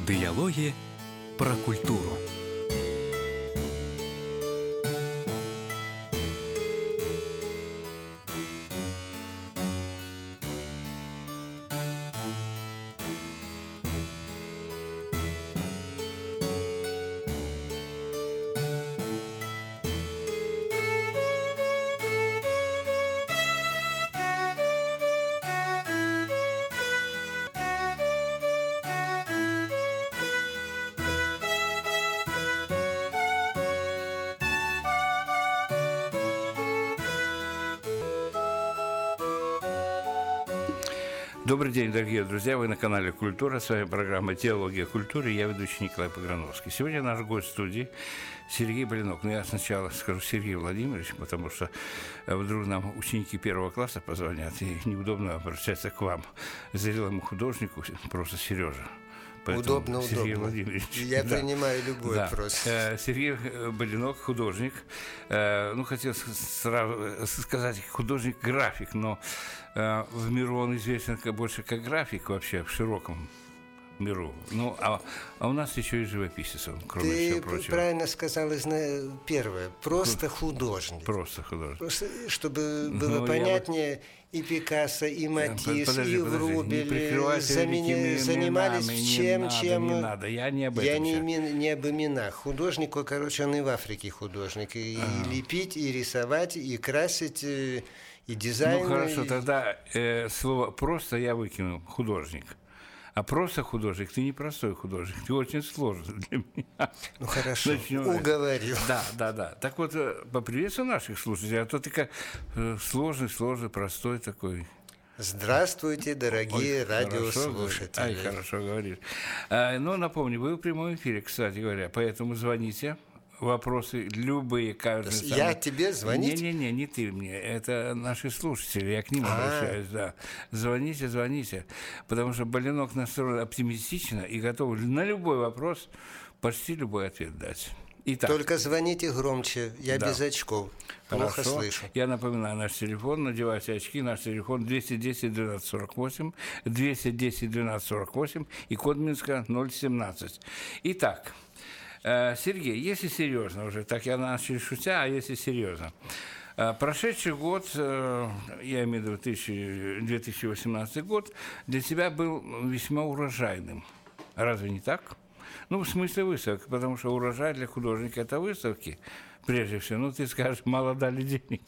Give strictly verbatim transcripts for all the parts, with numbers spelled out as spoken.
Диалоги про культуру. Добрый день, дорогие друзья! Вы на канале «Культура». С вами программа «Диалоги о культуре». Я ведущий Николай Пограновский. Сегодня наш гость в студии Сергей Блинок. Но я сначала скажу Сергей Владимирович, потому что вдруг нам ученики первого класса позвонят, и неудобно обращаться к вам, зрелому художнику, просто Сережа. Поэтому удобно, Сергей удобно. Владимирович. Я да. принимаю любой да. вопрос. Сергей Блинок, художник. Ну, хотел сразу сказать художник-график, но в миру он известен больше как график вообще, в широком миру. Ну, а, а у нас еще и живописец, он, кроме Ты всего прочего. Ты правильно сказал, первое, просто художник. Просто художник. Просто, чтобы было ну, понятнее, бы... и Пикассо, и Матисс, подожди, и подожди, Врубель замени... занимались именами, чем, не чем... Не надо, я не об этом. Я не, не об именах. Художник, короче, он и в Африке художник. И, ага. и лепить, и рисовать, и красить, и дизайн. Ну, хорошо, и... тогда э, слово «просто» я выкину, художник. А просто художник, ты не простой художник, ты очень сложный для меня. Ну хорошо, Начнем. Уговорил. Да, да, да. Так вот, поприветствую наших слушателей, а то ты как сложный, сложный, простой такой. Здравствуйте, дорогие Ой, радиослушатели. Ай, хорошо говоришь. А, ну, напомню, вы в прямом эфире, кстати говоря, поэтому звоните. Вопросы любые, каждый. Я тебе звонить? Не-не-не, не ты мне, это наши слушатели, я к ним А-а-а. обращаюсь, да. Звоните, звоните, потому что Блинок настроен оптимистично и готов на любой вопрос почти любой ответ дать. Итак. Только звоните громче, я да. без очков, плохо Хорошо. слышу. Я напоминаю наш телефон, надевайте очки, наш телефон двести десять двенадцать сорок восемь, двести десять двенадцать сорок восемь и код Минска ноль семнадцать. Итак. Сергей, если серьезно уже, так я начал шутя, а если серьезно. Прошедший год, я имею в виду две тысячи восемнадцатый год, для тебя был весьма урожайным. Разве не так? Ну, в смысле выставок, потому что урожай для художника – это выставки, прежде всего. Ну, ты скажешь, мало дали денег.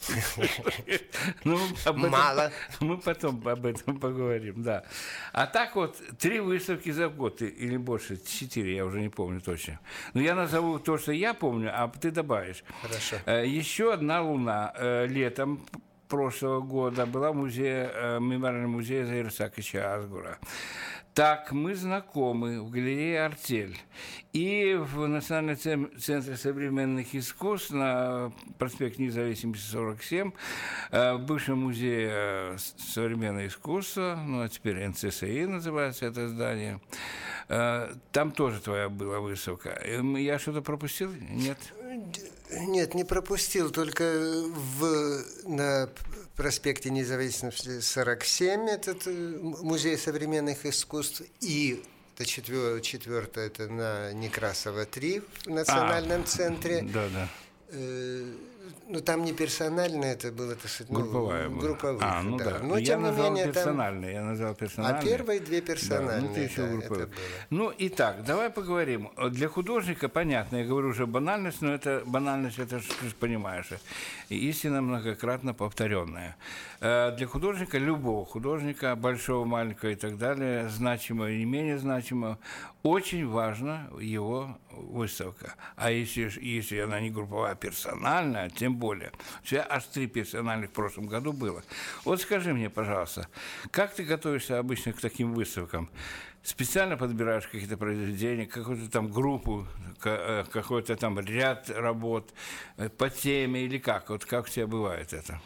Мало. Мы потом об этом поговорим, да. А так вот, три выставки за год, или больше, четыре, я уже не помню точно. Но я назову то, что я помню, а ты добавишь. Хорошо. Еще одна луна летом прошлого года была в музее, мемориальном музее Заира Сакича Азгура. Так, мы знакомы в галерее «Артель» и в Национальном центре современных искусств на проспекте Независимости сорок семь, в бывшем музее современного искусства, ну, а теперь эн цэ эс и называется это здание. Там тоже твоя была выставка. Я что-то пропустил? Нет? Нет, не пропустил, только в, на проспекте Независимости сорок семь этот музей современных искусств, и это четвертое, четвертое это на Некрасова три в национальном а, центре. Да, да. Э, ну, там не персонально это было, это ну, групповая была. Групповых, а, ну да. да. Но, я тем назвал не менее, персональные, там... я назвал персональные. А первые две персональные, да, ну, ты еще да, групповые. это было. Ну, итак, давай поговорим. Для художника, понятно, я говорю уже банальность, но это банальность, это ты же понимаешь, истина многократно повторенная. Для художника, любого художника, большого, маленького и так далее, значимого и не менее значимого, очень важна его выставка. А если, если она не групповая, а персональная, тем более. У тебя аж три персональных в прошлом году было. Вот скажи мне, пожалуйста, как ты готовишься обычно к таким выставкам? Специально подбираешь какие-то произведения, какую-то там группу, какой-то там ряд работ по теме или как? Вот как у тебя бывает это?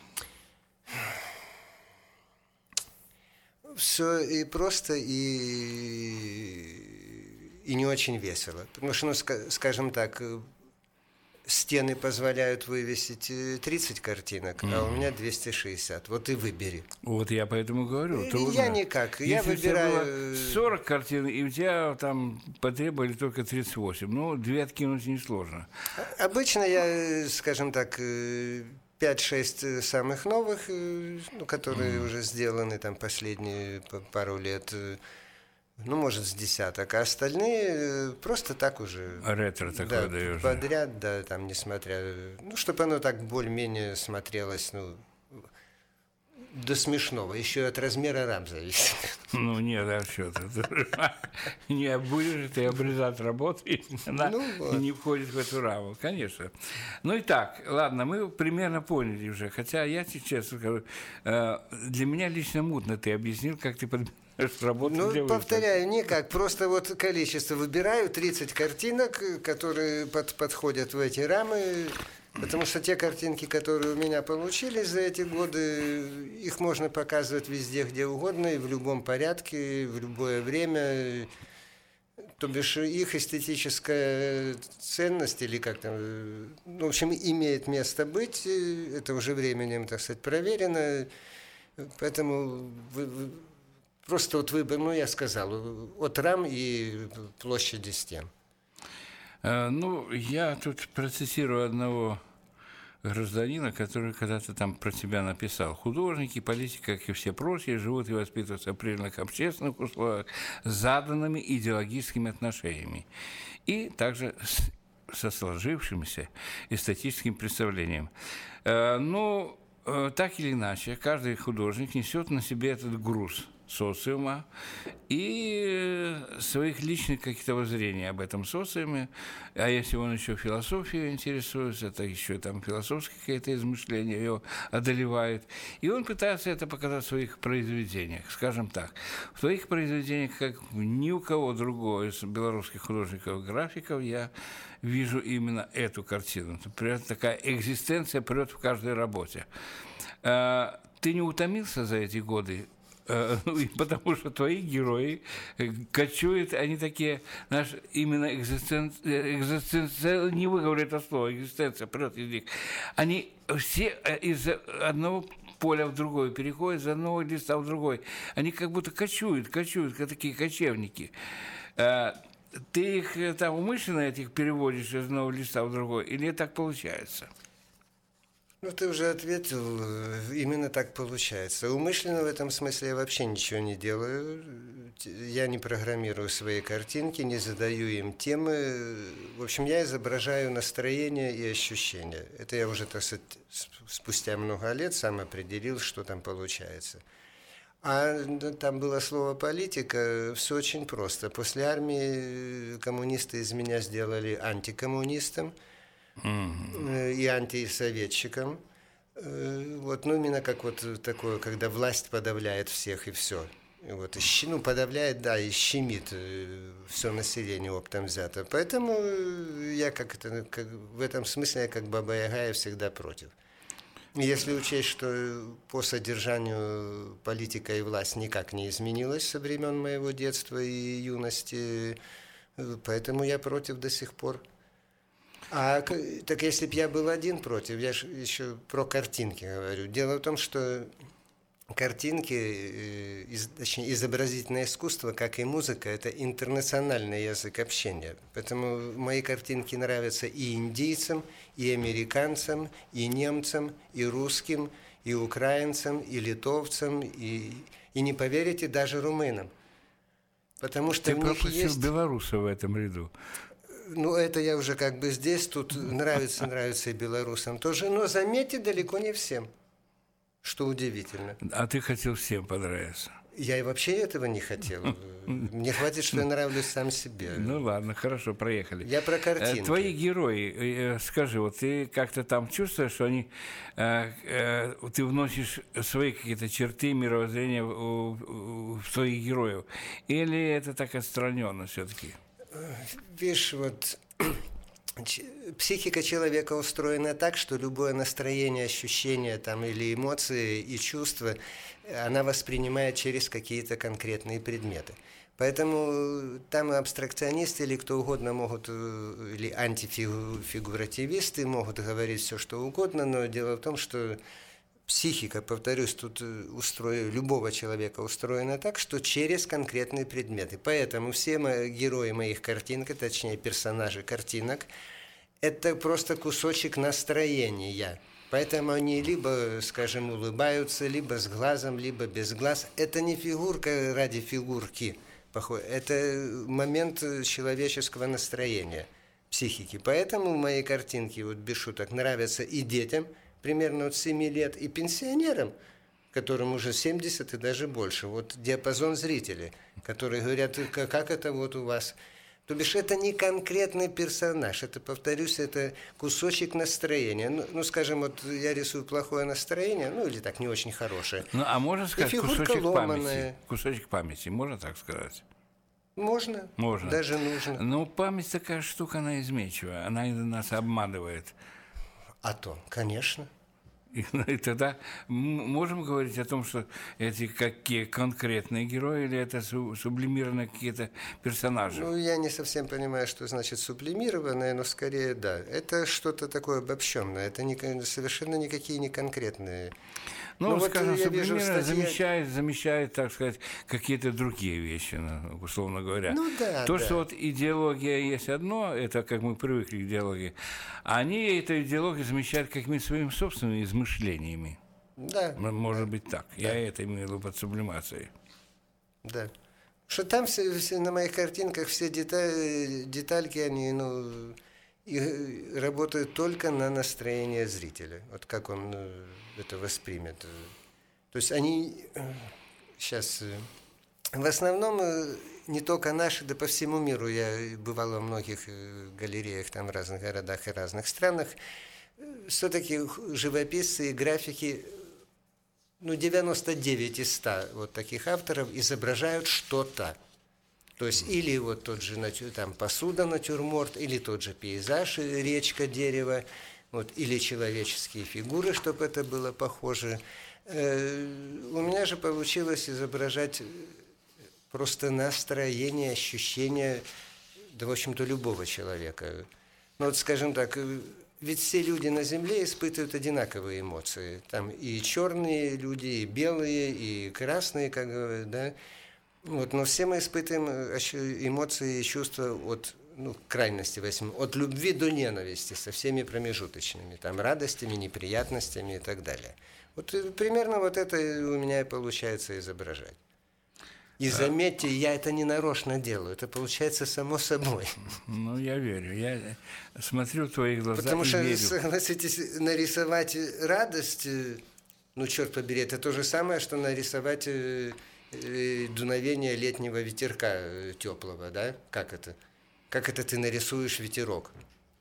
Все и просто, и, и не очень весело. Потому что, ну, скажем так, стены позволяют вывесить тридцать картинок, mm. а у меня двести шестьдесят. Вот и выбери. Вот я поэтому говорю. Трудно. Я никак. Если я выбираю... у тебя было сорок картин, и у тебя там потребовали только тридцать восемь. Ну, две откинуть несложно. Обычно я, скажем так, пять-шесть самых новых, ну, которые mm. уже сделаны там последние пару лет, ну, может, с десяток, а остальные просто так уже... Ретро такое да, даешь. Подряд, да, там, несмотря... Ну, чтобы оно так более-менее смотрелось, ну, до смешного. Еще от размера рам зависит. Ну, нет, а что ты? Не будешь ты обрезать работу, если она не входит в эту раму. Конечно. Ну, и так, ладно, мы примерно поняли уже. Хотя я тебе честно скажу, для меня лично мутно ты объяснил, как ты подбираешь работу. Ну, повторяю, никак. Просто вот количество. Выбираю тридцать картинок, которые под, подходят в эти рамы. Потому что те картинки, которые у меня получились за эти годы, их можно показывать везде, где угодно, и в любом порядке, в любое время. То бишь их эстетическая ценность, или как там, ну, в общем, имеет место быть. Это уже временем, так сказать, проверено. Поэтому вы, вы, просто вот выбор, ну, я сказал, от рам и площади стен. Ну, я тут процессирую одного гражданина, который когда-то там про тебя написал. Художники, политики, как и все прочие, живут и воспитываются в определенных общественных условиях с заданными идеологическими отношениями и также с, со сложившимся эстетическим представлением. Но так или иначе, каждый художник несет на себе этот груз социума и своих личных каких-то воззрений об этом социуме. А если он еще философией интересуется, это еще там философские какие-то измышления его одолевают. И он пытается это показать в своих произведениях. Скажем так, в своих произведениях, как ни у кого другого из белорусских художников-графиков, я вижу именно эту картину. Например, такая экзистенция прет в каждой работе. Ты не утомился за эти годы? Потому что твои герои кочуют, они такие, знаешь, именно экзистенция, экзистенция, не выговорю это слово, экзистенция, прет из них. Они все из одного поля в другое переходят, из одного листа в другой. Они как будто кочуют, кочуют, как такие кочевники. Ты их там умышленно этих переводишь из одного листа в другой, или так получается? Ну, ты уже ответил, именно так получается. Умышленно в этом смысле я вообще ничего не делаю. Я не программирую свои картинки, не задаю им темы. В общем, я изображаю настроение и ощущения. Это я уже, так сказать, спустя много лет сам определил, что там получается. А там было слово «политика», все очень просто. После армии коммунисты из меня сделали антикоммунистом. Mm-hmm. И антисоветчиком. Вот, ну, именно как вот такое, когда власть подавляет всех и все. И вот, и, ну, подавляет, да, и щемит все население оптом взято. Поэтому я как это, как, в этом смысле я как Баба Яга, я всегда против. Если учесть, что по содержанию политика и власть никак не изменилась со времен моего детства и юности, поэтому я против до сих пор. А так если бы я был один против, я же еще про картинки говорю. Дело в том, что картинки, из, точнее, изобразительное искусство, как и музыка, это интернациональный язык общения. Поэтому мои картинки нравятся и индийцам, и американцам, и немцам, и русским, и украинцам, и литовцам, и, и не поверите, даже румынам. Потому что ты в них пропустил есть... белоруса в этом ряду. Ну, это я уже как бы здесь, тут нравится, нравится и белорусам тоже. Но заметьте, далеко не всем, что удивительно. А ты хотел всем понравиться. Я и вообще этого не хотел. Мне хватит, что я нравлюсь сам себе. Ну ладно, хорошо, проехали. Я про картинки. Твои герои, скажи, вот ты как-то там чувствуешь, что они, ты вносишь свои какие-то черты мировоззрения в своих героев? Или это так отстраненно все-таки? Видишь, вот Психика человека устроена так, что любое настроение, ощущение там, или эмоции и чувства она воспринимает через какие-то конкретные предметы. Поэтому там абстракционисты или кто угодно могут, или антифигуративисты могут говорить все, что угодно, но дело в том, что психика, повторюсь, тут устроена, любого человека устроена так, что через конкретные предметы. Поэтому все мои, герои моих картинок, точнее персонажи картинок, это просто кусочек настроения. Поэтому они либо, скажем, улыбаются, либо с глазом, либо без глаз. Это не фигурка ради фигурки. Это момент человеческого настроения, психики. Поэтому мои картинки, вот без шуток, нравятся и детям, примерно от семи лет, и пенсионерам, которым уже семьдесят и даже больше. Вот диапазон зрителей, которые говорят, как это вот у вас. То бишь это не конкретный персонаж, это, повторюсь, это кусочек настроения. Ну, ну, скажем, вот я рисую плохое настроение, ну, или так, не очень хорошее. Ну, а можно сказать, кусочек памяти? Кусочек памяти, можно так сказать? Можно, можно. Даже нужно. Но память такая штука, она изменчивая, она нас обманывает. А то, конечно. И, и тогда можем говорить о том, что эти какие конкретные герои или это сублимированные какие-то персонажи? Ну, я не совсем понимаю, что значит сублимированное, но скорее да. Это что-то такое обобщенное, это не, совершенно никакие не конкретные. Ну, ну вот скажем, сублимированное статье... замещает, замещает, так сказать, какие-то другие вещи, условно говоря. Ну да, То, да. что вот идеология есть одно, это как мы привыкли к идеологии, а они эту идеологию замещают какими-то своими собственными измышлениями. Да. Может быть так. Да. Я это имею в виду под сублимацией. Да. Что там все, все, на моих картинках все детали, детальки, они, ну, и работают только на настроение зрителя. Вот как он это воспримет. То есть они сейчас в основном не только наши, да по всему миру. Я бывал во многих галереях там в разных городах и разных странах. Все-таки живописцы и графики, ну, девяносто девять из ста вот таких авторов изображают что-то. То есть или вот тот же там посуда, натюрморт, или тот же пейзаж, речка, дерево, вот, или человеческие фигуры, чтобы это было похоже. Э, у меня же получилось изображать просто настроение, ощущение, да, в общем-то, любого человека. Ну, вот, скажем так, ведь все люди на Земле испытывают одинаковые эмоции. Там и черные люди, и белые, и красные, как говорят, да. Вот, но все мы испытываем эмоции и чувства от, ну, крайности возьмем, от любви до ненависти со всеми промежуточными, там, радостями, неприятностями и так далее. Вот примерно вот это у меня и получается изображать. И заметьте, я это не нарочно делаю, это получается само собой. Ну, я верю, я смотрю в твои глаза. Потому и что, верю. согласитесь, нарисовать радость, ну, черт побери, это то же самое, что нарисовать дуновение летнего ветерка теплого, да? Как это? Как это ты нарисуешь ветерок?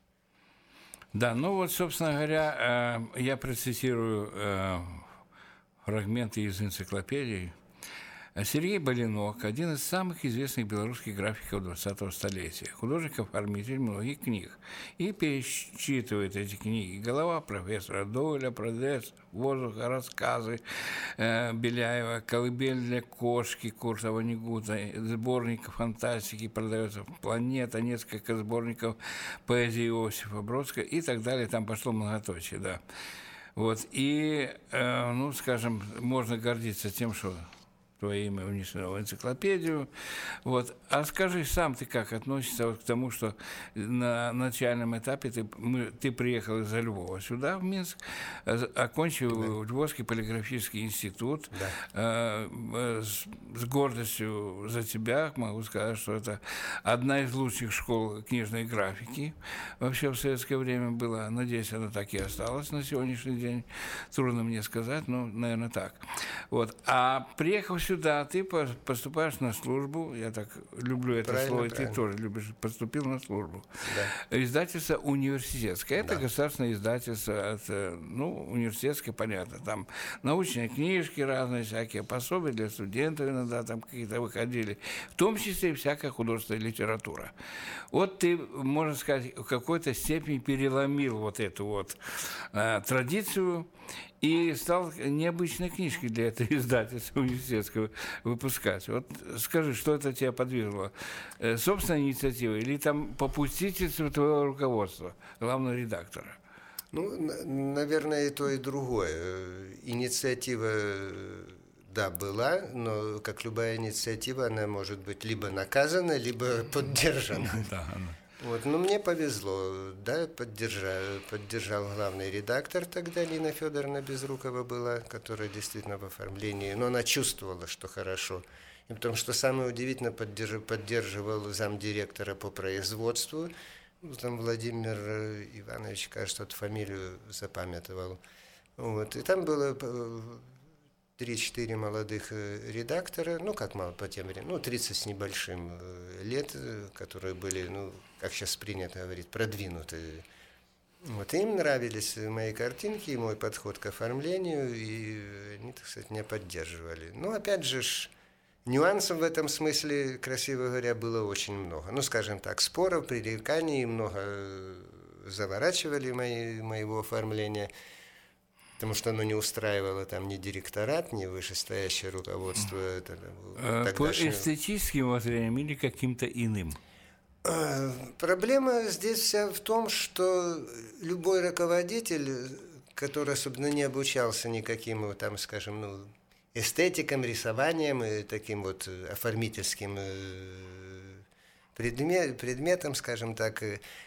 Да, ну вот, собственно говоря, я процитирую фрагменты из энциклопедии. Сергей Балинок – один из самых известных белорусских графиков двадцатого столетия, художник-оформитель многих книг. И перечитывает эти книги «Голова профессора Дойля», «Продец воздуха», «Рассказы» э, Беляева, «Колыбель для кошки» Курта Ванигута, сборник фантастики продается «Планета», несколько сборников поэзии Иосифа Бродского и так далее. Там пошло многоточие, да. Вот. И, э, ну, скажем, можно гордиться тем, что твое имя внесено в энциклопедию. Вот. А скажи, сам ты как относишься вот к тому, что на начальном этапе ты, мы, ты приехал из Львова сюда, в Минск, окончил да. Львовский полиграфический институт. Да. Э, с, с гордостью за тебя могу сказать, что это одна из лучших школ книжной графики. Вообще в советское время была. Надеюсь, она так и осталась на сегодняшний день. Трудно мне сказать, но, наверное, так. Вот. А приехав сюда, сюда, ты поступаешь на службу, я так люблю это правильно, слово, правильно. ты тоже любишь, поступил на службу. Да. Издательство университетское, это Да. государственное издательство, это, ну, университетское, понятно, там научные книжки разные, всякие пособия для студентов иногда там какие-то выходили, в том числе и всякая художественная литература. Вот ты, можно сказать, в какой-то степени переломил вот эту вот э, традицию и стал необычной книжкой для этого издательства университетского выпускать. Вот скажи, что это тебя подвигло? Э, собственная инициатива или там попустительство твоего руководства, главного редактора? Ну, наверное, и то, и другое. Инициатива, да, была, но, как любая инициатива, она может быть либо наказана, либо поддержана. Да, вот, но мне повезло, да, поддержал, поддержал главный редактор тогда, Лина Федоровна Безрукова была, которая действительно в оформлении, но она чувствовала, что хорошо. И потому что самое удивительное, поддерживал, поддерживал замдиректора по производству, там Владимир Иванович, кажется, эту фамилию запамятовал. Вот, и там было три-четыре молодых редактора, ну, как мало по тем временам, ну, тридцать с небольшим лет, которые были, ну, как сейчас принято говорить, продвинутые. Вот, и им нравились мои картинки и мой подход к оформлению, и они, так сказать, меня поддерживали. Ну, опять же, нюансов в этом смысле, красиво говоря, было очень много. Ну, скажем так, споров, пререканий, много заворачивали мои, моего оформления, потому что оно не устраивало там ни директорат, ни вышестоящее руководство. Это, тогдашнего... По эстетическим воззрениям или каким-то иным? Проблема здесь вся в том, что любой руководитель, который особенно не обучался никаким, там, скажем, ну, эстетикам, рисованием и таким вот оформительским предмет, предметом, скажем так,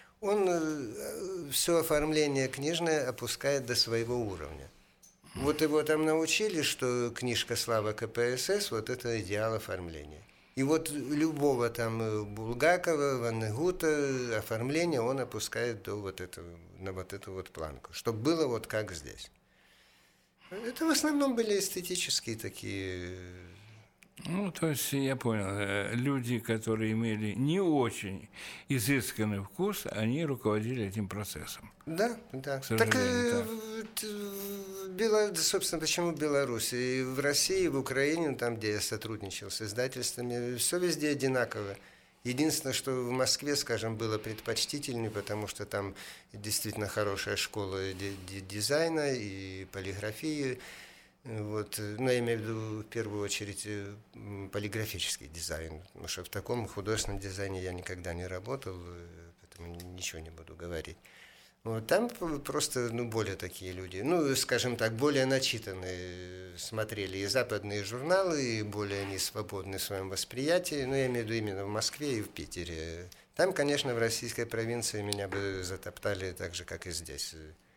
он все оформление книжное опускает до своего уровня. Вот его там научили, что книжка «Слава ка пэ эс эс» вот это идеал оформления. И вот любого там Булгакова, Ваннегута оформления он опускает до вот этого, на вот эту вот планку, чтобы было вот как здесь. Это в основном были эстетические такие... Ну, то есть, я понял, люди, которые имели не очень изысканный вкус, они руководили этим процессом. Да, да. К так, так. Бело, собственно, почему Беларусь? И в России, и в Украине, там, где я сотрудничал с издательствами, все везде одинаково. Единственное, что в Москве, скажем, было предпочтительнее, потому что там действительно хорошая школа дизайна и полиграфии. Вот. Но я имею в виду, в первую очередь, полиграфический дизайн, потому что в таком художественном дизайне я никогда не работал, поэтому ничего не буду говорить. Вот. Там просто ну, более такие люди, ну, скажем так, более начитанные, смотрели и западные журналы, и более они свободны в своем восприятии, но я имею в виду именно в Москве и в Питере. Там, конечно, в российской провинции меня бы затоптали так же, как и здесь.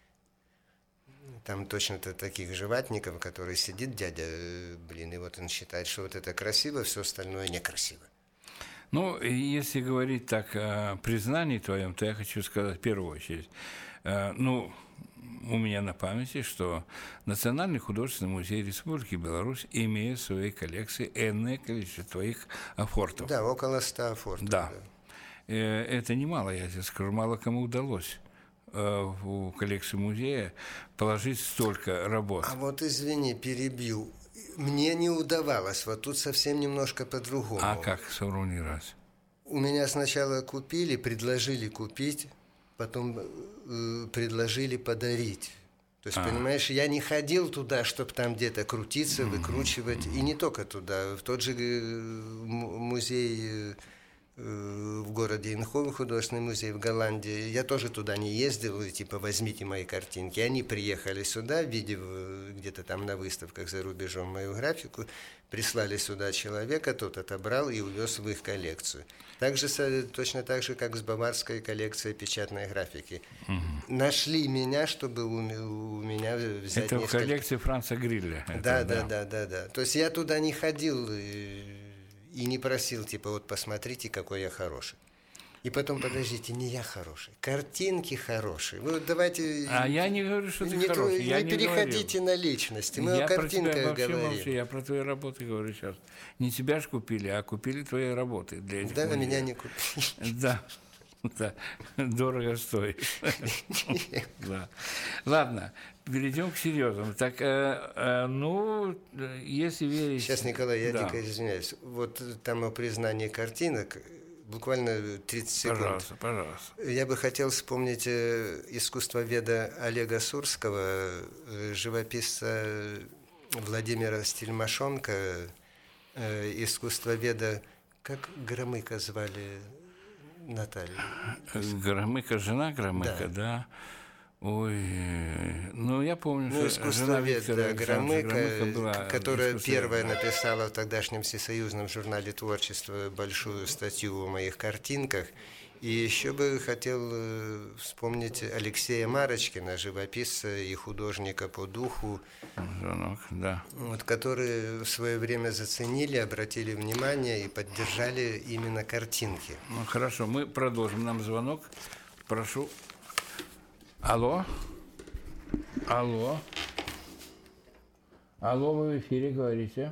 Там точно-то таких же ватников, который сидит, дядя, блин, и вот он считает, что вот это красиво, все остальное некрасиво. Ну, если говорить так о признании твоем, то я хочу сказать в первую очередь, ну, у меня на памяти, что Национальный художественный музей Республики Беларусь имеет в своей коллекции энное количество твоих афортов. Да, около ста афортов. Да. да. Это немало, я тебе скажу, мало кому удалось в коллекцию музея положить столько работ. А вот, извини, перебью. Мне не удавалось, вот тут совсем немножко по-другому. А как сформулировать? У меня сначала купили, предложили купить, потом э, предложили подарить. То есть, а. понимаешь, я не ходил туда, чтобы там где-то крутиться, выкручивать, и не только туда. В тот же музей в городе Инхове, художественный музей в Голландии, я тоже туда не ездил, и, типа, возьмите мои картинки. Они приехали сюда, видев где-то там на выставках за рубежом мою графику, прислали сюда человека, тот отобрал и увез в их коллекцию. Также, точно так же, как с баварской коллекцией печатной графики. Угу. Нашли меня, чтобы у, у меня взять это несколько... в коллекции Франца Грилля. Да, да, да, да, да. То есть я туда не ходил и, и не просил, типа, вот посмотрите, какой я хороший. И потом, подождите, не я хороший, картинки хорошие. Вы вот давайте... А я не говорю, что ты не, хороший. Не, я не не переходите говорил. на личности. Мы я о картинках про тебя говорим. Молчу, я про твои работы говорю сейчас. Не тебя же купили, а купили твои работы для этих Да, музеев. меня не купили. Да. Да, дорого стоит. Да. Ладно, перейдем к серьезному. Так, э, э, ну, если верить... Сейчас, Николай, я да. дико извиняюсь. Вот там о признании картинок, буквально тридцать секунд. Пожалуйста, пожалуйста. Я бы хотел вспомнить искусствоведа Олега Сурского, живописца Владимира Стельмашонка, искусствоведа, как Громыка звали... Наталья. Громыка, жена Громыка, да. да. Ой, ну я помню, ну, что жена Виктора да, Громыка, Громыка была, которая первая написала в тогдашнем всесоюзном журнале «Творчество» большую статью о моих картинках. И еще бы хотел вспомнить Алексея Марочкина, живописца и художника по духу, Звонок, да. вот, которые в свое время заценили, обратили внимание и поддержали именно картинки. Ну, хорошо, мы продолжим. Нам звонок. Прошу. Алло? Алло? Алло, вы в эфире говорите.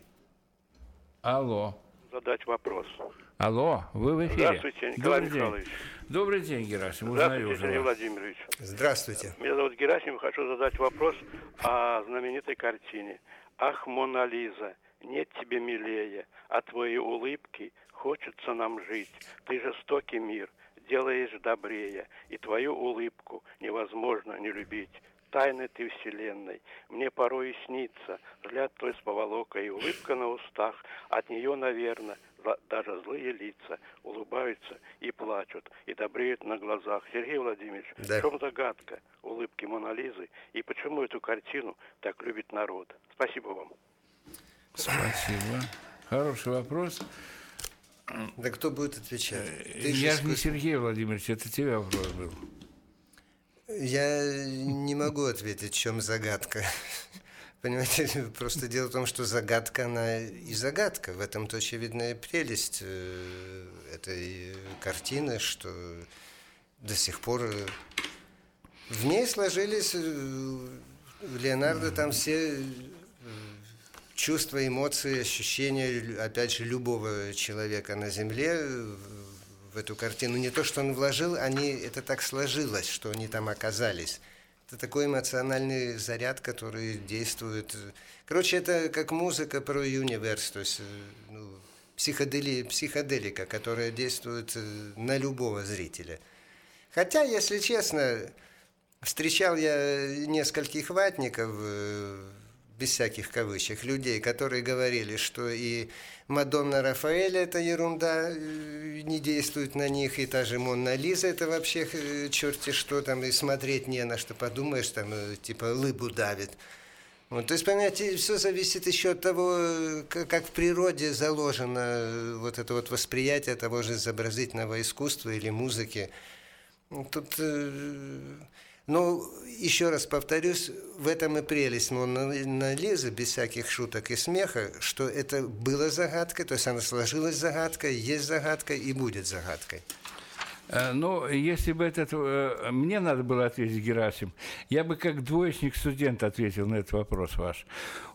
Алло. Задать вопрос. Алло, вы в эфире. Здравствуйте, Николай Добрый Михайлович. День. Добрый день, Герасим. Здравствуйте, Узнаю Сергей уже. Владимирович. Здравствуйте. Меня зовут Герасим. Хочу задать вопрос о знаменитой картине. «Ах, Мона Лиза, нет тебе милее, а твои улыбки хочется нам жить. Ты жестокий мир, делаешь добрее, и твою улыбку невозможно не любить. Тайны ты вселенной, мне порой и снится, взгляд твой с поволокой и улыбка на устах, от нее, наверное, даже злые лица улыбаются и плачут, и добреют на глазах. Сергей Владимирович, да. В чем загадка улыбки Моны Лизы, и почему эту картину так любит народ? Спасибо вам. Спасибо. Хороший вопрос. Да кто будет отвечать? Ты Я же же не искус... Сергей Владимирович, это тебе вопрос был. Я не могу ответить, в чем загадка. Понимаете, просто дело в том, что загадка, она и загадка. В этом-то очевидная прелесть этой картины, что до сих пор в ней сложились в Леонардо там все чувства, эмоции, ощущения, опять же, любого человека на земле в эту картину. Не то, что он вложил, они, это так сложилось, что они там оказались. Это такой эмоциональный заряд, который действует. Короче, это как музыка про универс, то есть ну, психодели, психоделика, которая действует на любого зрителя. Хотя, если честно, встречал я нескольких ватников, без всяких кавычек, людей, которые говорили, что и Мадонна Рафаэля это ерунда, не действует на них, и та же Мона Лиза это вообще черти что там, и смотреть не на что, подумаешь, там типа лыбу давит. Вот, то есть, понимаете, все зависит еще от того, как в природе заложено вот это вот восприятие того же изобразительного искусства или музыки. Тут... Ну, еще раз повторюсь, в этом и прелесть Моны Лизы, без всяких шуток и смеха, что это была загадкой, то есть она сложилась загадкой, есть загадкой и будет загадкой. Ну, если бы этот... Мне надо было ответить, Герасим, я бы как двоечник-студент ответил на этот вопрос ваш.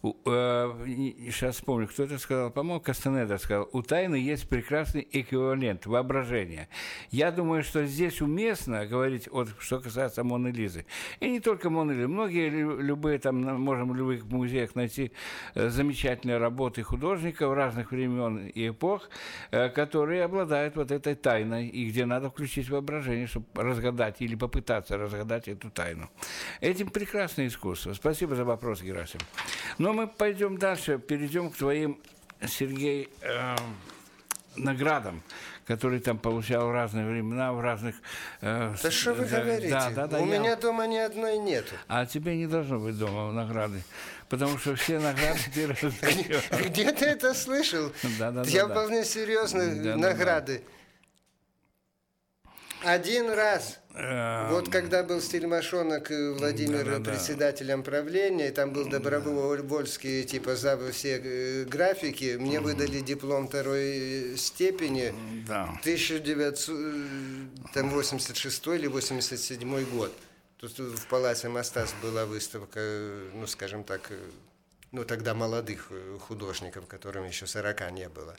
Сейчас вспомню, кто это сказал. По-моему, Кастанеда сказал. У тайны есть прекрасный эквивалент, воображение. Я думаю, что здесь уместно говорить, вот, что касается Моны Лизы. И не только Моны Лизы. Многие, любые, там, можем в любых музеях найти замечательные работы художников разных времен и эпох, которые обладают вот этой тайной, и где надо включить воображение, чтобы разгадать или попытаться разгадать эту тайну. Этим прекрасное искусство. Спасибо за вопрос, Герасим. Но мы пойдем дальше, перейдем к твоим, Сергей, э, наградам, которые там получал в разные времена, в разных... Э, да что вы да, говорите? Да, да, да, У я... меня дома ни одной нету. А тебе не должно быть дома награды, потому что все награды ты раздаешь. Где ты это слышал? Да, да, Я да, вполне серьезно, награды. Один раз. Вот когда был стильмашонок Владимир Да, да, да. председателем правления, и там был Добровольский, типа, за все графики, мне выдали диплом второй степени, Да. тысяча девятьсот восемьдесят шестой или восемьдесят седьмой год. Тут в Палаце Мастас была выставка, ну, скажем так, ну, тогда молодых художников, которым еще сорока не было.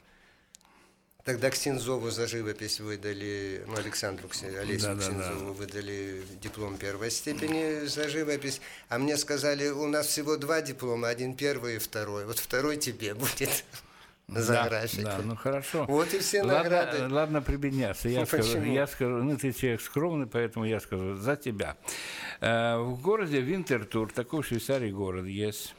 Тогда Ксензову за живопись выдали, ну, Александру Ксен... Олесю Да, да, Ксензову да. выдали диплом первой степени за живопись, а мне сказали, у нас всего два диплома, один первый и второй. Вот второй тебе будет за Да, графику. да, ну хорошо. Вот и все ладно, награды. Ладно прибедняться. Я Ну, скажу, почему? я скажу, ну ты человек скромный, поэтому я скажу за тебя. Э, В городе Винтертур, такой в Швейцарии город есть,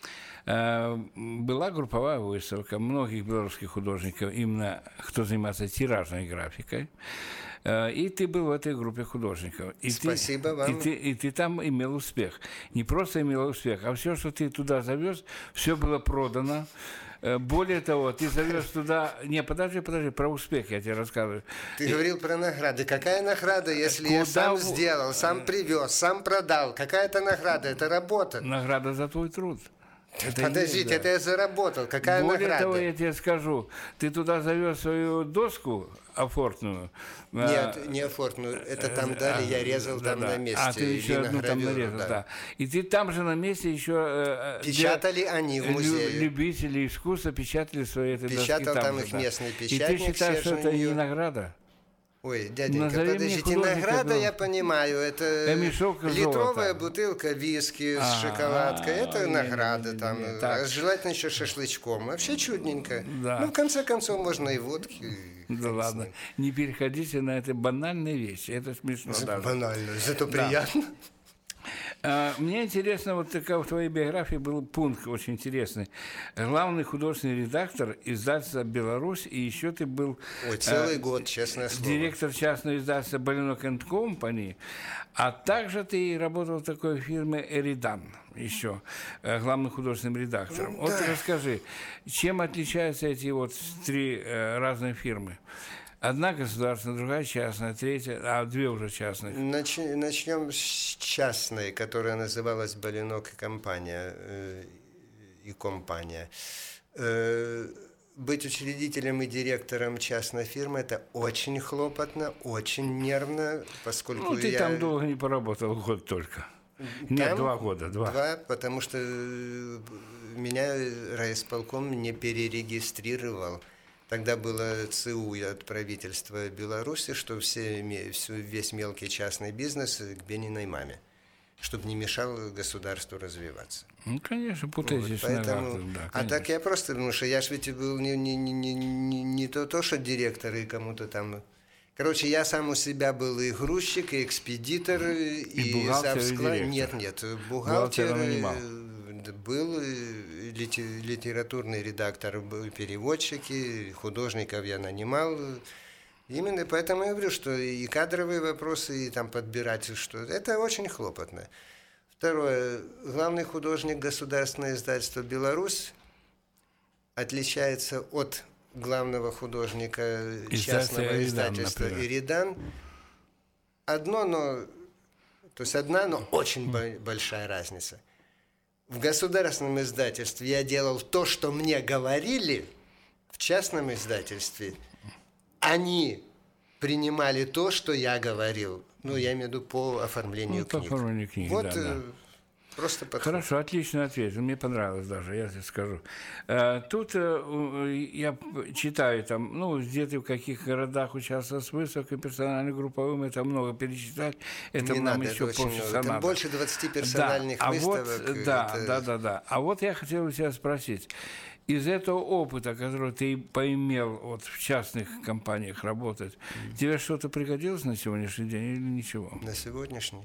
э, была групповая выставка многих белорусских художников, именно кто занимается тиражной графикой. Э, И ты был в этой группе художников. И Спасибо ты, вам. И ты, и ты там имел успех. Не просто имел успех, а все, что ты туда завез, все было продано. Э, Более того, ты завез туда... Не, подожди, подожди, про успех я тебе рассказываю. Ты говорил про награды. Какая награда, если я Куда сам в- сделал, сам привез, сам продал? Какая это награда? Это работа. Награда за твой труд. Это Подождите, есть, да. это я заработал. Какая Более награда? того, я тебе скажу, ты туда завез свою доску афортную. Нет, не оформлю. Это там дали, я резал Да, там да. на месте. А, ты еще или на одну там гравюру, нарезал, да. да. И ты там же на месте еще... э, э, Печатали для- они в лю- музее. Любители искусства печатали свои эти доски Печатал там же, их да. местный И ты печатник, считаешь, что Сержа это не Нью. награда? Ой, дяденька, Назови мне подождите, художника, награда, ну. я понимаю, это Э, мешок литровая золота. бутылка виски с А, шоколадкой, а, это не, награда не, не, там, не, так. а желательно еще шашлычком, вообще чудненько. Да. Ну, в конце концов, можно и водки. Да ладно, не переходите на это банальные вещи, это смешно даже. Банально, зато Да. приятно. А, Мне интересно, вот такая в твоей биографии был пункт очень интересный. Главный художественный редактор издательства «Беларусь», и еще ты был Ой, целый э, год, честное слово. директор частного издательства «Баленок энд Компани», а также ты работал в такой фирме «Эридан», еще э, главным художественным редактором. Ну, Вот да. расскажи, чем отличаются эти вот три э, разные фирмы? Одна государственная, другая частная, третья, а две уже частных. Нач- Начнем с частной, которая называлась «Баленок и компания». э, И компания. Э, Быть учредителем и директором частной фирмы – это очень хлопотно, очень нервно, поскольку Ну, ты я... там долго не поработал, год только. Нет, Там два года, два. Два, потому что э, меня райисполком не перерегистрировал. Тогда было ЦУ от правительства Беларуси, что все, ме- всю- весь мелкий частный бизнес к Бениной маме, чтобы не мешал государству развиваться. Ну, конечно, путаетесь Вот, поэтому- наградах, да, а конечно. так я просто, потому что я ж ведь был не, не, не, не, не, не то, то, что директор и кому-то там... Короче, я сам у себя был и грузчик, и экспедитор, и, И бухгалтер, и завсклад- директор. Нет, нет, Бухгалтера бухгалтер, нанимал. э, был э, лите- литературный редактор, был переводчики, художников я нанимал. Именно поэтому я говорю, что и кадровые вопросы, и там подбирать, что это очень хлопотно. Второе. Главный художник государственного издательства «Беларусь» отличается от главного художника Издательство частного «Эридан», издательства например. «Эридан». Одно, но... То есть одна, но очень бо- большая разница. В государственном издательстве я делал то, что мне говорили. В частном издательстве они принимали то, что я говорил. Ну, я имею в виду по оформлению Ну, по книг. оформлению книг, вот да, э, да. просто подход. Хорошо, отличный ответ. Мне понравилось даже, я тебе скажу. Э, Тут э, я п- читаю там, ну, где ты в каких городах участвовал с выставкой персональным, групповым, это много перечитать. Это Не нам надо, еще это очень полчаса много. Там надо. больше двадцати персональных да. а выставок. Вот, да, это- да, да, да. А вот я хотел у тебя спросить. Из этого опыта, который ты поимел вот, в частных компаниях работать, тебе что-то пригодилось на сегодняшний день или ничего? На сегодняшний?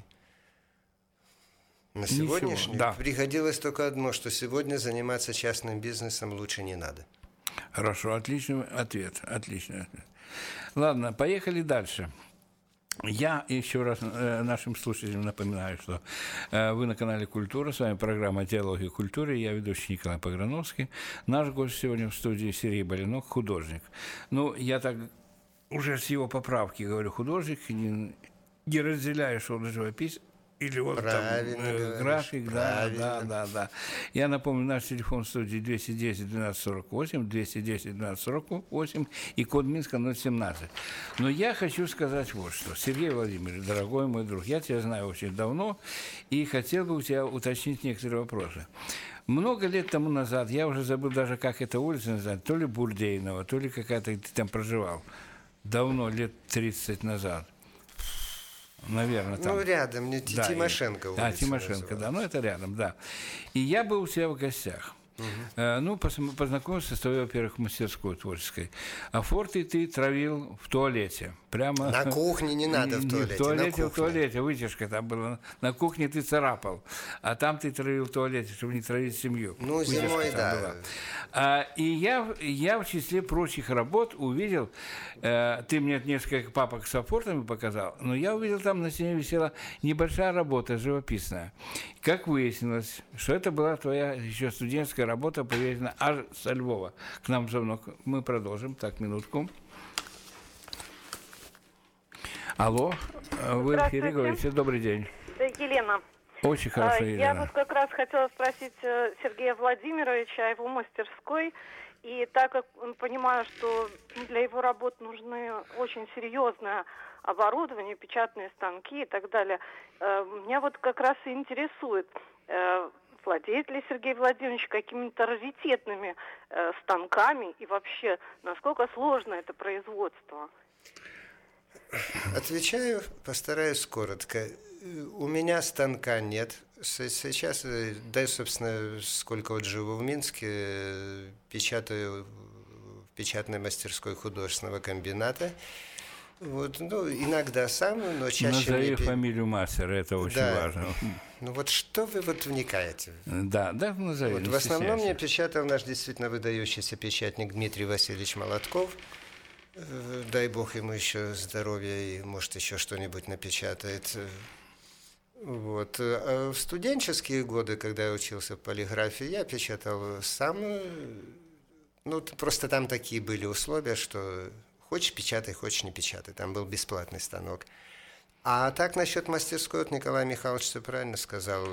На Ничего, сегодняшний да. пригодилось только одно, что сегодня заниматься частным бизнесом лучше не надо. Хорошо, отличный ответ, отличный ответ. Ладно, поехали дальше. Я еще раз э, нашим слушателям напоминаю, что э, вы на канале «Культура», с вами программа «Диалоги культуры», я ведущий Николай Пограновский. Наш гость сегодня в студии Сергей Баленок, художник. Ну, я так уже с его поправки, говорю, художник, не, не разделяешь, он живописец, или вот правильно там э, график, да, да, да, да. Я напомню, наш телефон в студии двести десять двенадцать сорок восемь, двести десять двенадцать сорок восемь и код Минска ноль семнадцать. Но я хочу сказать вот что. Сергей Владимирович, дорогой мой друг, я тебя знаю очень давно и хотел бы у тебя уточнить некоторые вопросы. Много лет тому назад, я уже забыл даже, как эта улица называется, то ли Бурдейного, то ли какая-то, ты там проживал. Давно, лет тридцать назад. Наверное, там. Ну, рядом, не да, Тимошенко улица. Да, Тимошенко, да, ну это рядом, да. И я был у себя в гостях. Угу. Э, ну, познакомился с тобой, во-первых, в мастерской творческой. А форты ты травил в туалете. Прямо... На кухне не надо в туалете. В туалете, в туалете, вытяжка там была. На кухне ты царапал, а там ты травил в туалете, чтобы не травить семью. Ну, вытяжка зимой, да. Была. А, и я, я в числе прочих работ увидел, э, ты мне несколько папок с афортами показал, но я увидел, там на стене висела небольшая работа живописная. Как выяснилось, что это была твоя еще студенческая работа, повезена аж со Львова. К нам звонок. Мы продолжим. Так, минутку. Алло, вы в эфире говорите. Добрый день. Елена. Очень хорошо, Елена. Я вот как раз хотела спросить Сергея Владимировича о его мастерской. И так как понимаю, что для его работ нужны очень серьезное оборудование, печатные станки и так далее, меня вот как раз и интересует, владеет ли Сергей Владимирович какими-то раритетными станками и вообще, насколько сложно это производство? Отвечаю, постараюсь коротко. У меня станка нет. Сейчас, да, собственно, сколько вот живу в Минске, печатаю в печатной мастерской художественного комбината. Вот, ну, иногда сам, но чаще... Назови мне... фамилию мастера, это очень да. важно. Ну вот что вы вот вникаете? Да, да, назови. Вот в основном мне печатал наш действительно выдающийся печатник Дмитрий Васильевич Молотков. Дай бог ему еще здоровья и, может, еще что-нибудь напечатает. Вот. А в студенческие годы, когда я учился в полиграфии, я печатал сам. Ну, просто там такие были условия, что хочешь печатай, хочешь не печатай. Там был бесплатный станок. А так насчет мастерской, вот Николай Михайлович все правильно сказал.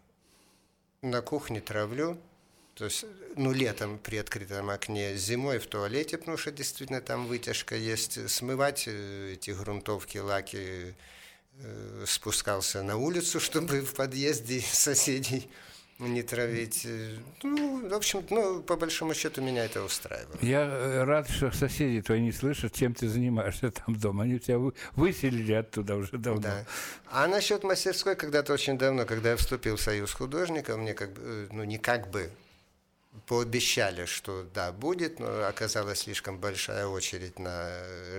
На кухне травлю. То есть, ну, летом при открытом окне, зимой в туалете, потому что действительно там вытяжка есть. Смывать эти грунтовки, лаки э, спускался на улицу, чтобы в подъезде соседей не травить. Ну, в общем, ну, по большому счету меня это устраивало. Я рад, что соседи твои не слышат, чем ты занимаешься там дома. Они тебя выселили оттуда уже давно. Да. А насчет мастерской, когда-то очень давно, когда я вступил в Союз художников, мне как бы, ну, не как бы, пообещали, что да, будет, но оказалась слишком большая очередь на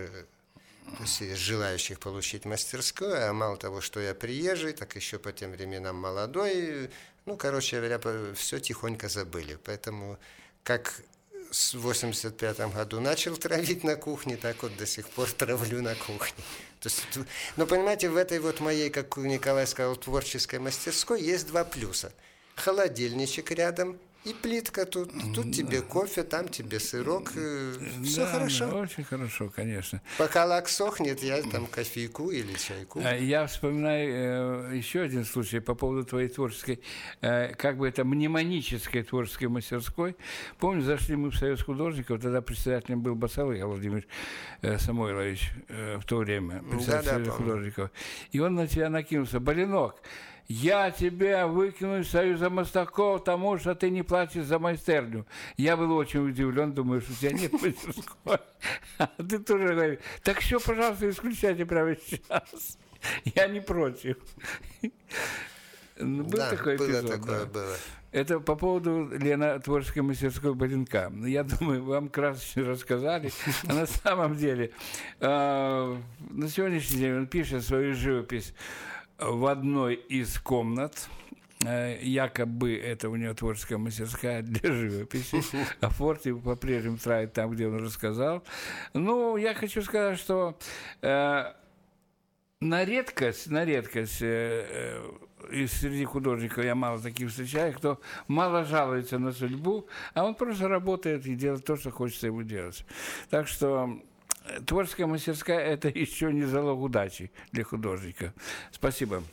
то есть, желающих получить мастерскую, а мало того, что я приезжий, так еще по тем временам молодой, ну, короче говоря, все тихонько забыли, поэтому как в восемьдесят пятом году начал травить на кухне, так вот до сих пор травлю на кухне. То есть, но понимаете, в этой вот моей, как Николай сказал, творческой мастерской есть два плюса. Холодильничек рядом, и плитка тут, тут да. тебе кофе, там тебе сырок, все да, хорошо. Да, очень хорошо, конечно. Пока лак сохнет, я там кофейку или чайку. Я вспоминаю э, еще один случай по поводу твоей творческой, э, как бы это мнемонической творческой мастерской. Помню, зашли мы в Союз художников, тогда председателем был Басалыга Владимир э, Самойлович э, в то время, председатель да, да, Союза художников. И он на тебя накинулся: Балинок, я тебя выкину из Союза мастаков, потому что ты не платишь за майстерню. Я был очень удивлен, думаю, что у тебя нет мастерской. А ты тоже говоришь: так все, пожалуйста, исключайте прямо сейчас. Я не против. Был да, такой было эпизод, такое, да. было. Это по поводу, Лена, творческой мастерской Балинка. Я думаю, вам красочно рассказали. А на самом деле, на сегодняшний день он пишет свою живопись в одной из комнат. Якобы это у него творческая мастерская для живописи. А форт по-прежнему травит там, где он рассказал. Ну, я хочу сказать, что э, на редкость, на редкость э, и среди художников я мало таких встречаю, кто мало жалуется на судьбу, а он просто работает и делает то, что хочется ему делать. Так что творческая мастерская – это еще не залог удачи для художника. Спасибо.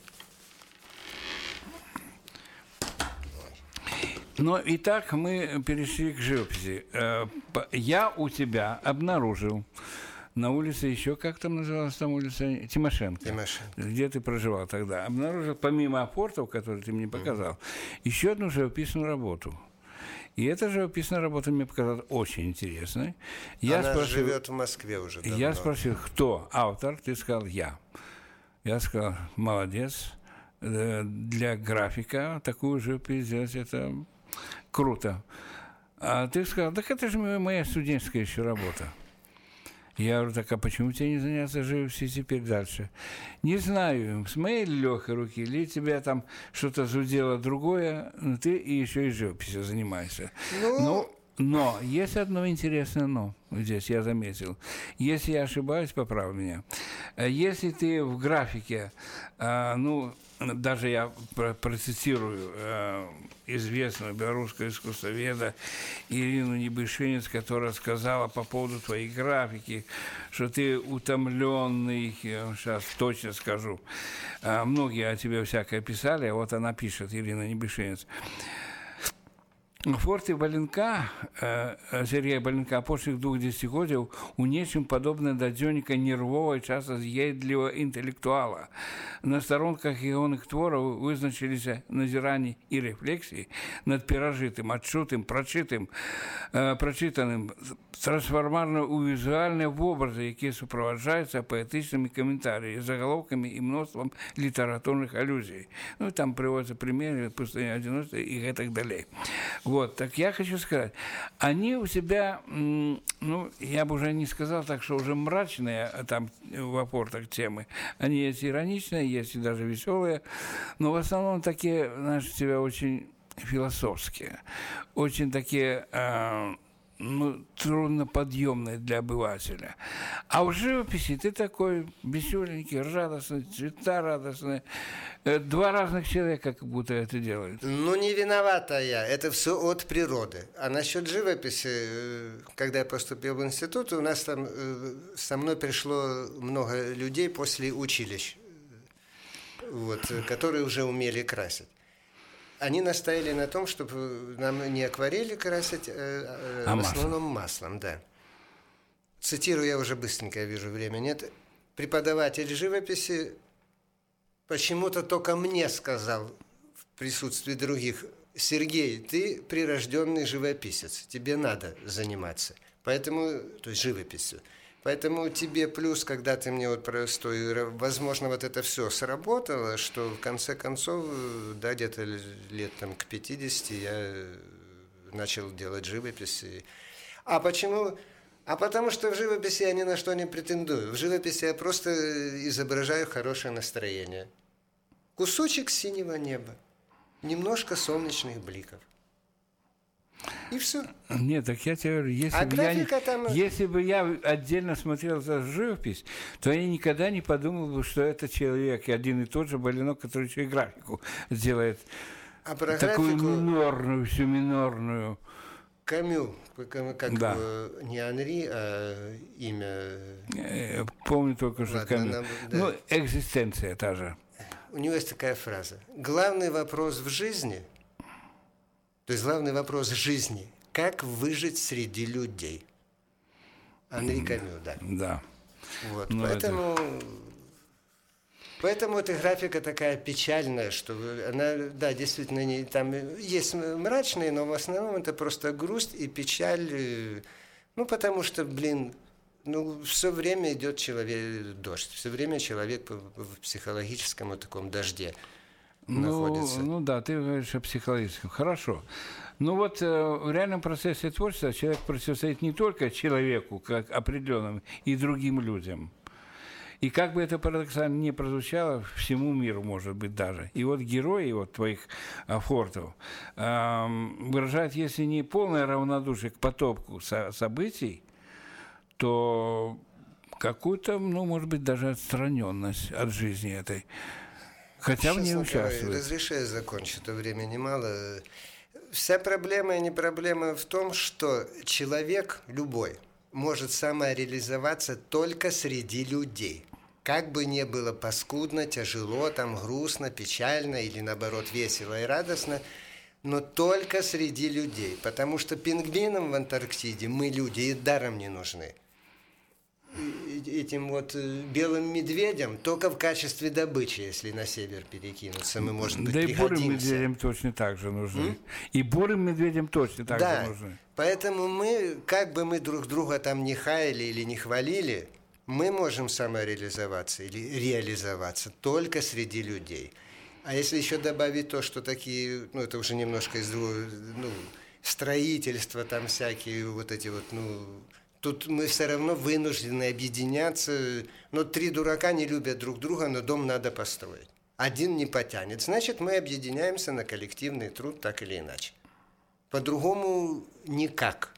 Но итак, мы перешли к живописи. Я у тебя обнаружил на улице еще, как там называлась там улица? Тимошенко. Тимошенко. Где ты проживал тогда? Обнаружил, помимо апортов, которые ты мне показал, mm-hmm. еще одну живописную работу. И эта живописная работа мне показалась очень интересной. Я Она спросил, живет в Москве уже давно. Я спросил, кто автор? Ты сказал, я. Я сказал, молодец. Для графика такую живопись сделать, это круто. А ты сказал, так это же моя студенческая еще работа. Я говорю, так а почему тебе не заняться живописью теперь дальше? Не знаю, с моей легкой руки, или тебя там что-то зудело другое, но ты и еще и живописью занимаешься. Ну... Но, но есть одно интересное но, здесь я заметил. Если я ошибаюсь, поправь меня. Если ты в графике, ну, даже я процитирую известного белорусского искусствоведа Ирину Небышинец, которая сказала по поводу твоей графики, что ты утомленный, сейчас точно скажу, многие о тебе всякое писали, а вот она пишет, Ирина Небышинец. Форти Баленка, Сергія Баленка, апошніх двох десятигоддзяў у нечым падобна да дзённіка нервовай, часта з'едлівага інтэлектуала. На старонках ягоных твораў вызначыліся назіранні і рэфлексіі над перажытым, адчутым, прачытым, прачытаным, трансфармарна ў візуальныя вобразы, якія суправаджаюцца паэтычнымі каментарыямі, загалоўкамі і мноствам літаратурных алюзій. Ну, там прыводзяцца примеры «Пустыня одиночества» и гэтак далей. Вот, так я хочу сказать, они у себя, ну, я бы уже не сказал так, что уже мрачные там в апортах темы, они есть ироничные, есть и даже веселые, но в основном такие, знаешь, у тебя очень философские, очень такие... Э, ну, трудноподъемный для обывателя. А в живописи ты такой веселенький, радостный, цвета радостные. Два разных человека как будто это делают. Ну, не виновата я. Это все от природы. А насчет живописи, когда я поступил в институт, у нас там со мной пришло много людей после училищ, вот, которые уже умели красить. Они настояли на том, чтобы нам не акварели красить, а, а в основном маслом. маслом, да. Цитирую, я уже быстренько, я вижу, время нет. Преподаватель живописи почему-то только мне сказал в присутствии других: Сергей, ты прирожденный живописец, тебе надо заниматься. Поэтому, то есть живописью. Поэтому тебе плюс, когда ты мне вот просто, возможно, вот это все сработало, что в конце концов, да, где-то лет там к пятидесяти я начал делать живопись. А почему? А потому что в живописи я ни на что не претендую. В живописи я просто изображаю хорошее настроение. Кусочек синего неба, немножко солнечных бликов. И все. Нет, так я тебе говорю, если, а бы я, не, там... если бы я отдельно смотрел за живопись, то я никогда не подумал бы, что это человек, один и тот же Баленок, который еще и графику сделает. А про такую графику... минорную, всю минорную. Камю, как да. не Анри, а имя... Я помню только, что Ладно, Камю. Нам, да. Ну, экзистенция та же. У него есть такая фраза. Главный вопрос в жизни... То есть главный вопрос жизни – как выжить среди людей? Анри Камю, да. Да. Вот, ну, поэтому, это... поэтому эта графика такая печальная, что она, да, действительно, не, там есть мрачные, но в основном это просто грусть и печаль. Ну, потому что, блин, ну, все время идет человек, дождь, все время человек в психологическом вот таком дожде. Ну, ну да, ты говоришь о психологическом. Хорошо. Ну вот э, в реальном процессе творчества человек противостоит не только человеку, как определенным, и другим людям. И как бы это парадоксально не прозвучало, всему миру, может быть, даже. И вот герои вот твоих афортов э, выражают, если не полное равнодушие к потоку со- событий, то какую-то, ну, может быть, даже отстраненность от жизни этой. Хотя бы не участвует. Разреши я закончу, то времени мало. Вся проблема и не проблема в том, что человек любой, может самореализоваться только среди людей. Как бы ни было паскудно, тяжело, там, грустно, печально или, наоборот, весело и радостно, но только среди людей. Потому что пингвинам в Антарктиде мы, люди, и даром не нужны. Этим вот белым медведям только в качестве добычи, если на север перекинуться, мы, может быть, да пригодимся. Да и бурым медведям точно так же нужны. М? И бурым медведям точно так да, же нужны. Поэтому мы, как бы мы друг друга там не хаяли или не хвалили, мы можем самореализоваться или реализоваться только среди людей. А если еще добавить то, что такие, ну, это уже немножко из другого, ну, строительства там всякие, вот эти вот, ну... Тут мы все равно вынуждены объединяться. Но три дурака не любят друг друга, но дом надо построить. Один не потянет. Значит, мы объединяемся на коллективный труд, так или иначе. По-другому никак.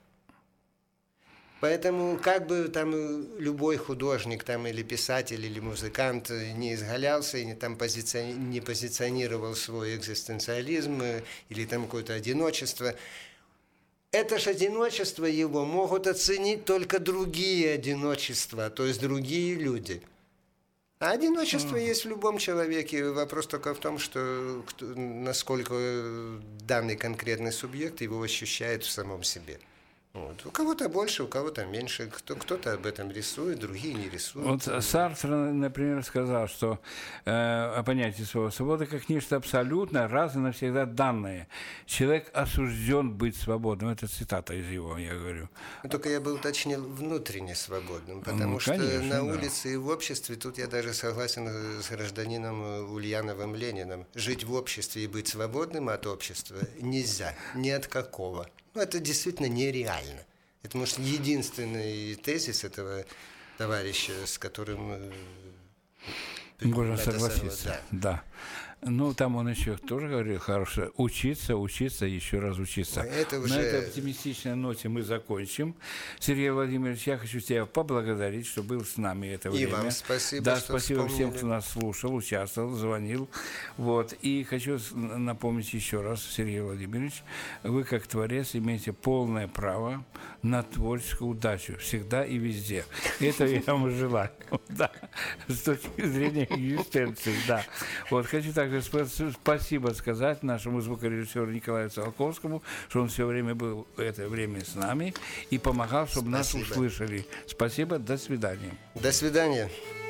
Поэтому как бы там любой художник там, или писатель, или музыкант не изгалялся и не, там, позициони... не позиционировал свой экзистенциализм или там какое-то одиночество, это же одиночество его могут оценить только другие одиночества, то есть другие люди. А одиночество mm. есть в любом человеке. Вопрос только в том, что кто, насколько данный конкретный субъект его ощущает в самом себе. Вот. У кого-то больше, у кого-то меньше. Кто, кто-то об этом рисует, другие не рисуют. Вот Сартр, например, сказал, что э, о понятии слова свобода как нечто абсолютно раз и навсегда данное. Человек осужден быть свободным. Это цитата из его, я говорю. Но только я бы уточнил внутренне свободным, потому ну, что конечно, на да. улице и в обществе, тут я даже согласен с гражданином Ульяновым Лениным, жить в обществе и быть свободным от общества нельзя, ни от какого. Ну, это действительно нереально. Это, может, единственный тезис этого товарища, с которым... Можно согласиться, да. да. Ну, там он еще тоже говорил, хорошо, учиться, учиться, еще раз учиться. Это уже... На этой оптимистичной ноте мы закончим. Сергей Владимирович, я хочу тебя поблагодарить, что был с нами это И время. И вам спасибо, Да, что спасибо вспомнили. всем, кто нас слушал, участвовал, звонил. Вот. И хочу напомнить еще раз, Сергей Владимирович, вы, как творец, имеете полное право на творческую удачу всегда и везде. Это я вам желаю. Да. С точки зрения экзистенции, да. Вот, хочу так спасибо сказать нашему звукорежиссеру Николаю Циолковскому, что он все время был это время с нами и помогал, чтобы спасибо. Нас услышали. Спасибо, до свидания. До свидания.